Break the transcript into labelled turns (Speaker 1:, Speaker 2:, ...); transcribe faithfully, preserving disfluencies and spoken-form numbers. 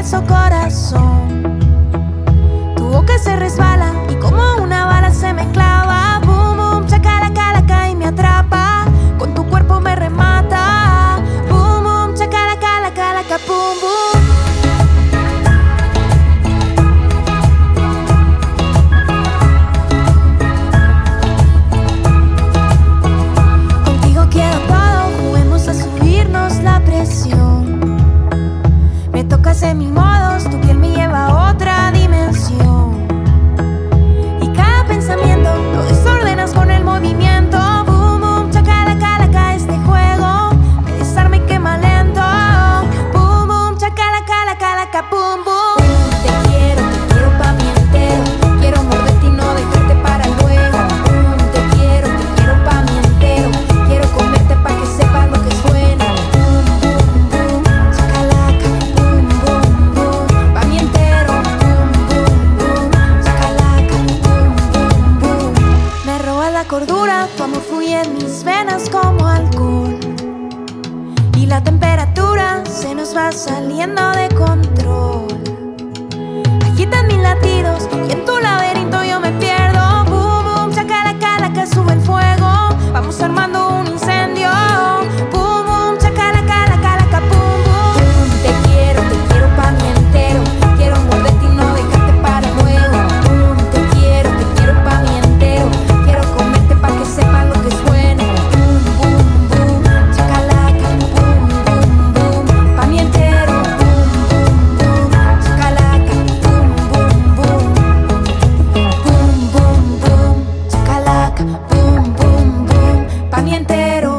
Speaker 1: beso, corazón. Tu boca se resbala y como una bala se me clava. Boom, boom, chacalacalaca y me atrapa. Con tu cuerpo me remata. Boom, boom, chacalacalaca, boom, boom. Contigo quiero todo, juguemos a subirnos la presión. Me tocas en mis modos, tu piel me lleva a otra dimensión. Y cada pensamiento lo desordenas con el movimiento. Boom, boom, chacalacalaca, este juego me desarma y quema lento. Boom, boom, chacalacalaca, boom, boom. Te quiero, te quiero pa' mí entero. Quiero morderte y no dejarte para luego. Boom, te quiero, te quiero pa' mí entero. Quiero comerte pa' que sepas lo que suena. Boom, boom, boom, chacalaca, boom, boom, boom, pa' mí entero. Boom, boom, boom, chacalaca, boom, boom, boom. Me roba la cordura, tu amor fluye en mis venas como alcohol. Y la temperatura se nos va saliendo de control. Agitan mis latidos y en tu laberinto yo me pierdo. Boom, boom, chacalacalaca, sube el fuego. Vamos armando un incendio. Boom, boom, chacalacalaca, boom, boom. Te quiero, te quiero pa' mí entero. Quiero morderte y no dejarte para luego. Boom, te quiero, te quiero pa' mí entero. Quiero comerte pa' que sepas lo que suena. Boom, boom, boom, chacalaca, boom, boom, boom, pa' mí entero. Boom, boom, boom, chacalaca, boom, boom, boom. Boom, boom, boom, chacalaca, boom, boom, boom, pa' mí entero.